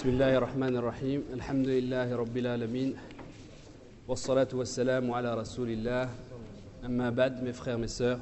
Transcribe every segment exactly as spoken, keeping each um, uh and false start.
بسم الله الرحمن الرحيم الحمد لله رب العالمين والصلاة والسلام على رسول الله أما بعد, mes frères, mes sœurs,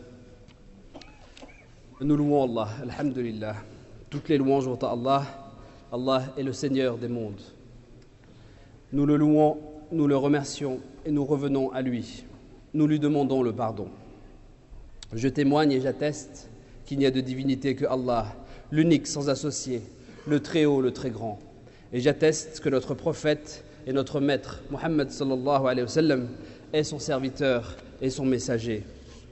nous louons Allah, alhamdulillah. Toutes les louanges vont à Allah. Allah est le Seigneur des mondes. Nous le louons, nous le remercions et nous revenons à lui. Nous lui demandons le pardon. Je témoigne et j'atteste qu'il n'y a de divinité que Allah, l'unique sans associé, le très haut, le très grand. Et j'atteste que notre prophète et notre maître, Muhammad sallallahu alayhi wa sallam, est son serviteur et son messager.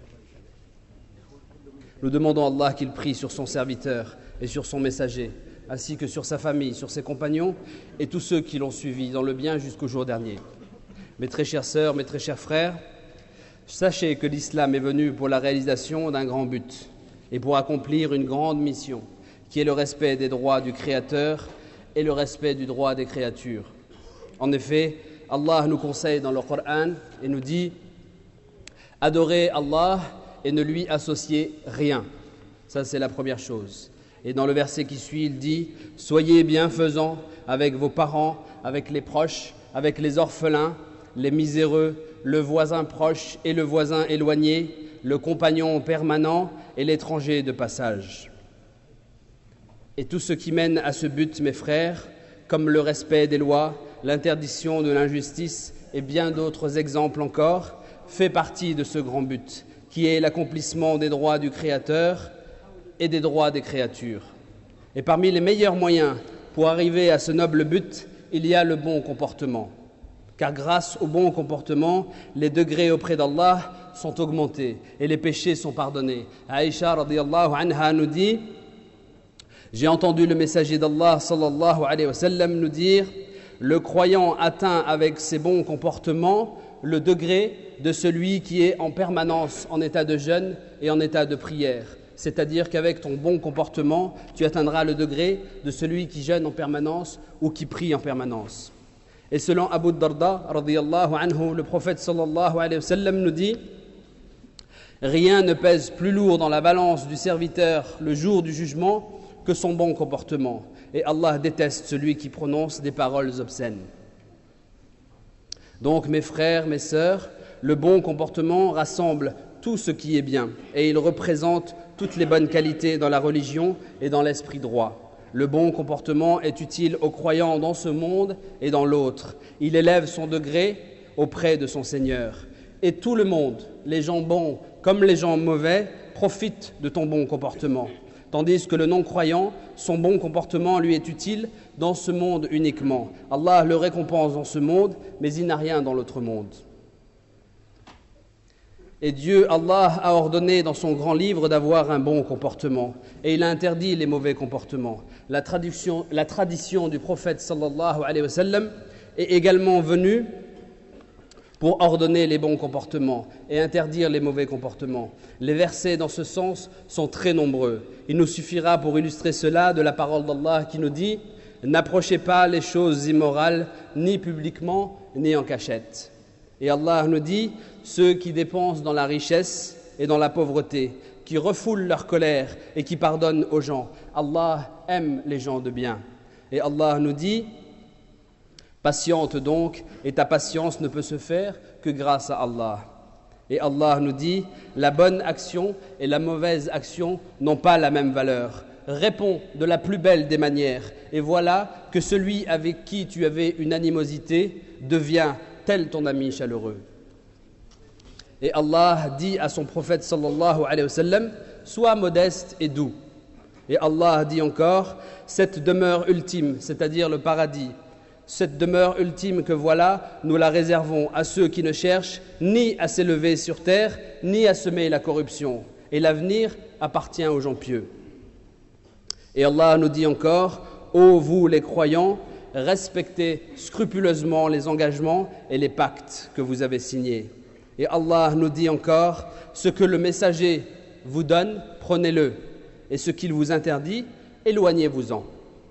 Nous demandons à Allah qu'il prie sur son serviteur et sur son messager, ainsi que sur sa famille, sur ses compagnons et tous ceux qui l'ont suivi dans le bien jusqu'au jour dernier. Mes très chères sœurs, mes très chers frères, sachez que l'islam est venu pour la réalisation d'un grand but et pour accomplir une grande mission, qui est le respect des droits du Créateur et le respect du droit des créatures. En effet, Allah nous conseille dans le Coran et nous dit « Adorez Allah et ne lui associez rien ». Ça, c'est la première chose. Et dans le verset qui suit, il dit « Soyez bienfaisants avec vos parents, avec les proches, avec les orphelins, les miséreux, le voisin proche et le voisin éloigné, le compagnon permanent et l'étranger de passage. » Et tout ce qui mène à ce but, mes frères, comme le respect des lois, l'interdiction de l'injustice et bien d'autres exemples encore, fait partie de ce grand but, qui est l'accomplissement des droits du Créateur et des droits des créatures. Et parmi les meilleurs moyens pour arriver à ce noble but, il y a le bon comportement. Car grâce au bon comportement, les degrés auprès d'Allah sont augmentés et les péchés sont pardonnés. Aïcha radiyallahu anha nous dit « J'ai entendu le messager d'Allah sallallahu alayhi wa sallam nous dire « Le croyant atteint avec ses bons comportements le degré de celui qui est en permanence en état de jeûne et en état de prière. » C'est-à-dire qu'avec ton bon comportement, tu atteindras le degré de celui qui jeûne en permanence ou qui prie en permanence. Et selon Abu Darda radiyallahu anhu, le prophète sallallahu alayhi wa sallam nous dit « Rien ne pèse plus lourd dans la balance du serviteur le jour du jugement que son bon comportement. Et Allah déteste celui qui prononce des paroles obscènes. » Donc, mes frères, mes sœurs, le bon comportement rassemble tout ce qui est bien et il représente toutes les bonnes qualités dans la religion et dans l'esprit droit. Le bon comportement est utile aux croyants dans ce monde et dans l'autre. Il élève son degré auprès de son Seigneur. Et tout le monde, les gens bons comme les gens mauvais, profitent de ton bon comportement. Tandis que le non-croyant, son bon comportement lui est utile dans ce monde uniquement. Allah le récompense dans ce monde, mais il n'a rien dans l'autre monde. Et Dieu, Allah, a ordonné dans son grand livre d'avoir un bon comportement. Et il a interdit les mauvais comportements. La tradition, la tradition du prophète sallallahu alayhi wa sallam est également venue pour ordonner les bons comportements et interdire les mauvais comportements. Les versets dans ce sens sont très nombreux. Il nous suffira pour illustrer cela de la parole d'Allah qui nous dit « N'approchez pas les choses immorales, ni publiquement, ni en cachette. » Et Allah nous dit « Ceux qui dépensent dans la richesse et dans la pauvreté, qui refoulent leur colère et qui pardonnent aux gens. Allah aime les gens de bien. » Et Allah nous dit « Patiente donc, et ta patience ne peut se faire que grâce à Allah. » Et Allah nous dit « La bonne action et la mauvaise action n'ont pas la même valeur. Réponds de la plus belle des manières, et voilà que celui avec qui tu avais une animosité devient tel ton ami chaleureux. » Et Allah dit à son prophète sallallahu alayhi wa sallam « Sois modeste et doux. » Et Allah dit encore « Cette demeure ultime, c'est-à-dire le paradis, cette demeure ultime que voilà, nous la réservons à ceux qui ne cherchent ni à s'élever sur terre, ni à semer la corruption. Et l'avenir appartient aux gens pieux. » Et Allah nous dit encore « Ô vous les croyants, respectez scrupuleusement les engagements et les pactes que vous avez signés. » Et Allah nous dit encore « Ce que le messager vous donne, prenez-le, et ce qu'il vous interdit, éloignez-vous-en. »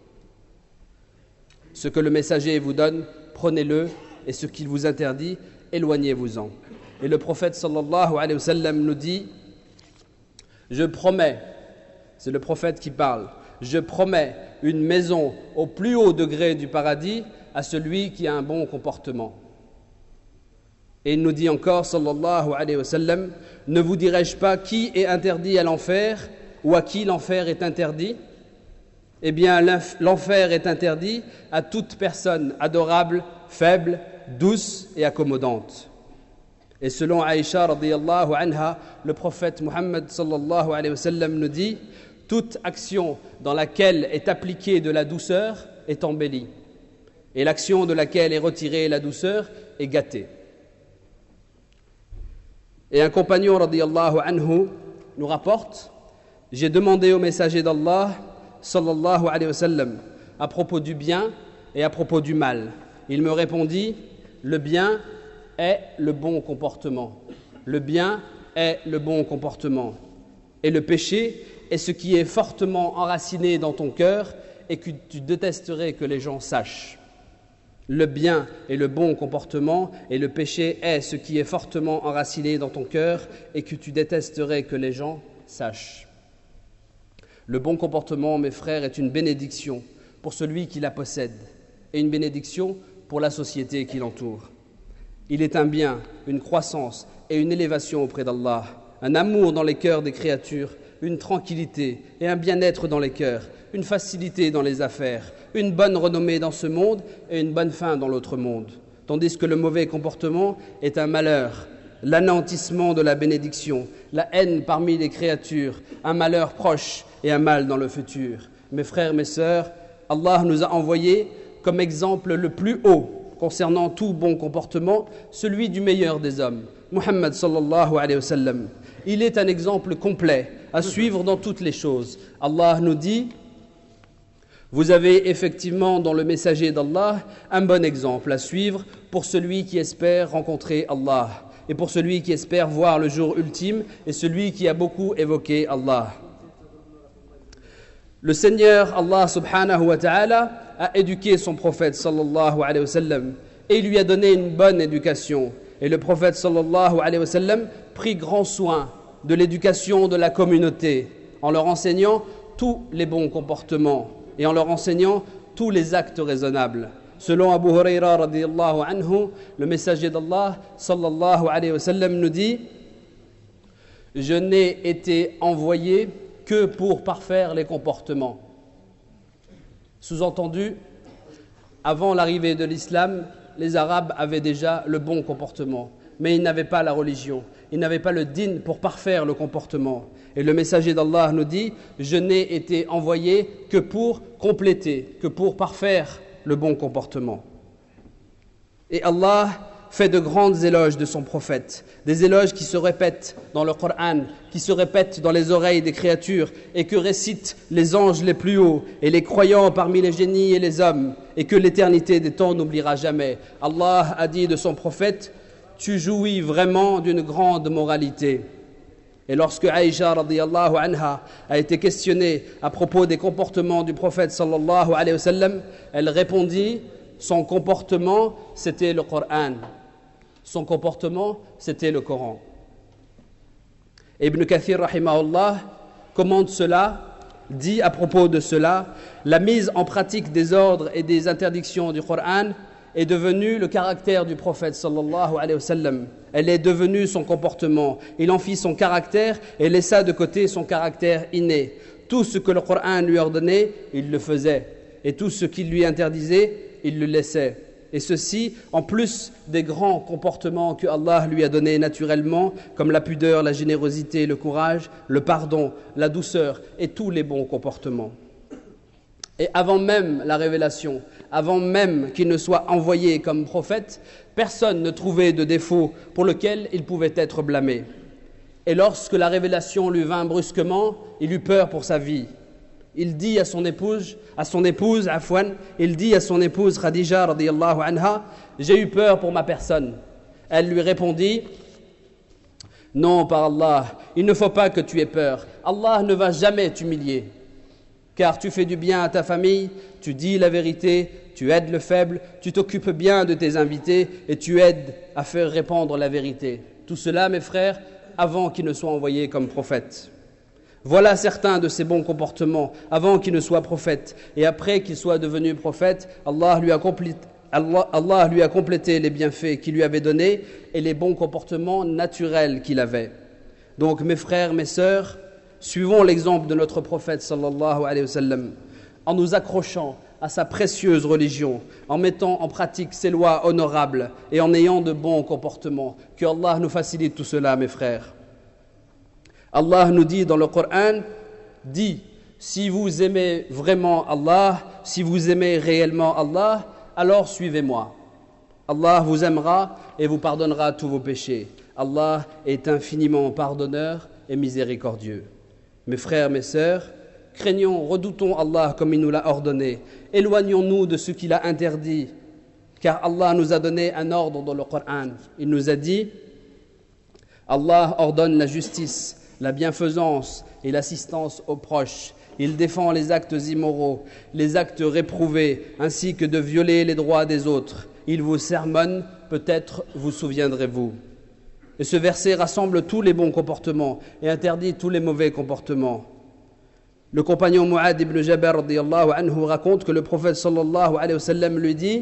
Ce que le messager vous donne, prenez-le, et ce qu'il vous interdit, éloignez-vous-en. Et le prophète sallallahu alayhi wa sallam nous dit « Je promets, c'est le prophète qui parle, je promets une maison au plus haut degré du paradis à celui qui a un bon comportement. Et il nous dit encore, sallallahu alayhi wa sallam, ne vous dirai-je pas qui est interdit à l'enfer ou à qui l'enfer est interdit? Eh bien, l'enfer est interdit à toute personne adorable, faible, douce et accommodante. Et selon Aïcha radiyallahu anha, le prophète Muhammad sallallahu alayhi wa sallam nous dit, toute action dans laquelle est appliquée de la douceur est embellie, et l'action de laquelle est retirée la douceur est gâtée. Et un compagnon radiyallahu anhu nous rapporte, j'ai demandé au messager d'Allah sallallahu alayhi wa sallam à propos du bien et à propos du mal. Il me répondit, le bien est le bon comportement. Le bien est le bon comportement. Et le péché est ce qui est fortement enraciné dans ton cœur et que tu détesterais que les gens sachent. Le bien et le bon comportement et le péché est ce qui est fortement enraciné dans ton cœur et que tu détesterais que les gens sachent. Le bon comportement, mes frères, est une bénédiction pour celui qui la possède et une bénédiction pour la société qui l'entoure. Il est un bien, une croissance et une élévation auprès d'Allah, un amour dans les cœurs des créatures, une tranquillité et un bien-être dans les cœurs, une facilité dans les affaires, une bonne renommée dans ce monde et une bonne fin dans l'autre monde. Tandis que le mauvais comportement est un malheur, l'anéantissement de la bénédiction, la haine parmi les créatures, un malheur proche et un mal dans le futur. Mes frères, mes sœurs, Allah nous a envoyé comme exemple le plus haut concernant tout bon comportement, celui du meilleur des hommes, Muhammad sallallahu alayhi wa sallam. Il est un exemple complet à suivre dans toutes les choses. Allah nous dit, vous avez effectivement dans le messager d'Allah un bon exemple à suivre pour celui qui espère rencontrer Allah et pour celui qui espère voir le jour ultime et celui qui a beaucoup évoqué Allah. Le Seigneur Allah subhanahu wa ta'ala a éduqué son prophète sallallahu alayhi wa sallam et il lui a donné une bonne éducation. Et le prophète sallallahu alayhi wa sallam prit grand soin de l'éducation de la communauté en leur enseignant tous les bons comportements et en leur enseignant tous les actes raisonnables. Selon Abu Huraira radiyallahu anhu, le messager d'Allah sallallahu alayhi wa sallam nous dit, je n'ai été envoyé que pour parfaire les comportements. Sous-entendu, avant l'arrivée de l'islam, les Arabes avaient déjà le bon comportement, mais ils n'avaient pas la religion, ils n'avaient pas le din pour parfaire le comportement. Et le messager d'Allah nous dit, je n'ai été envoyé que pour compléter, que pour parfaire le bon comportement. Et Allah fait de grandes éloges de son prophète, des éloges qui se répètent dans le Coran, qui se répètent dans les oreilles des créatures et que récitent les anges les plus hauts et les croyants parmi les génies et les hommes et que l'éternité des temps n'oubliera jamais. Allah a dit de son prophète, tu jouis vraiment d'une grande moralité. Et lorsque Aïcha radiyallahu anha a été questionnée à propos des comportements du prophète sallallahu alayhi wa sallam, elle répondit, son comportement c'était le Coran. Son comportement, c'était le Coran. Ibn Kathir, rahimahullah, commente cela, dit à propos de cela, la mise en pratique des ordres et des interdictions du Coran est devenue le caractère du prophète sallallahu alayhi wa sallam. Elle est devenue son comportement. Il en fit son caractère et laissa de côté son caractère inné. Tout ce que le Coran lui ordonnait, il le faisait. Et tout ce qu'il lui interdisait, il le laissait. Et ceci, en plus des grands comportements que Allah lui a donnés naturellement, comme la pudeur, la générosité, le courage, le pardon, la douceur et tous les bons comportements. Et avant même la révélation, avant même qu'il ne soit envoyé comme prophète, personne ne trouvait de défaut pour lequel il pouvait être blâmé. Et lorsque la révélation lui vint brusquement, il eut peur pour sa vie. Il dit à son épouse, à son épouse, Afwan, il dit à son épouse Khadija radiyallahu anha, j'ai eu peur pour ma personne. Elle lui répondit, non, par Allah, il ne faut pas que tu aies peur. Allah ne va jamais t'humilier. Car tu fais du bien à ta famille, tu dis la vérité, tu aides le faible, tu t'occupes bien de tes invités et tu aides à faire répandre la vérité. Tout cela, mes frères, avant qu'il ne soit envoyé comme prophète. Voilà certains de ses bons comportements avant qu'il ne soit prophète. Et après qu'il soit devenu prophète, Allah lui a complété, Allah, Allah lui a complété les bienfaits qu'il lui avait donnés et les bons comportements naturels qu'il avait. Donc mes frères, mes sœurs, suivons l'exemple de notre prophète sallallahu alayhi wa sallam en nous accrochant à sa précieuse religion, en mettant en pratique ses lois honorables et en ayant de bons comportements. Que Allah nous facilite tout cela, mes frères. Allah nous dit dans le Coran, dit, si vous aimez vraiment Allah, si vous aimez réellement Allah, alors suivez-moi. Allah vous aimera et vous pardonnera tous vos péchés. Allah est infiniment pardonneur et miséricordieux. Mes frères, mes sœurs, craignons, redoutons Allah comme il nous l'a ordonné. Éloignons-nous de ce qu'il a interdit, car Allah nous a donné un ordre dans le Coran. Il nous a dit, Allah ordonne la justice, la bienfaisance et l'assistance aux proches. Il défend les actes immoraux, les actes réprouvés, ainsi que de violer les droits des autres. Il vous sermonne, peut-être vous souviendrez-vous. Et ce verset rassemble tous les bons comportements et interdit tous les mauvais comportements. Le compagnon Mu'ad ibn Jabal radiyallahu anhu raconte que le prophète sallallahu alayhi wa sallam lui dit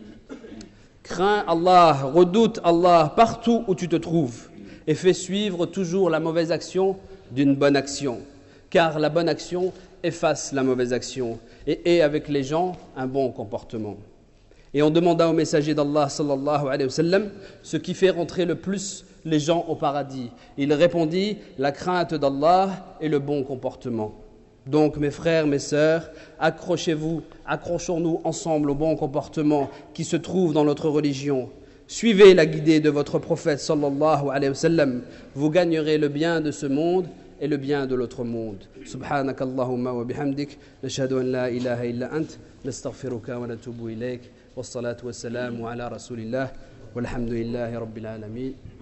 « Crains Allah, redoute Allah partout où tu te trouves et fais suivre toujours la mauvaise action d'une bonne action. Car la bonne action efface la mauvaise action et est avec les gens un bon comportement. » Et on demanda au messager d'Allah sallallahu alayhi wa sallam ce qui fait rentrer le plus les gens au paradis. Il répondit la crainte d'Allah et le bon comportement. Donc mes frères, mes sœurs, accrochez-vous, accrochons-nous ensemble au bon comportement qui se trouve dans notre religion. Suivez la guidée de votre prophète sallallahu alayhi wa sallam. Vous gagnerez le bien de ce monde et le bien de l'autre monde. Subhanak Allahumma wa bihamdik, nashhadu an la ilaha illa ant, nastaghfiruka wa natubu ilayk, wassalatu wassalamu ala rasulillah, walhamdulillahi rabbil alamin.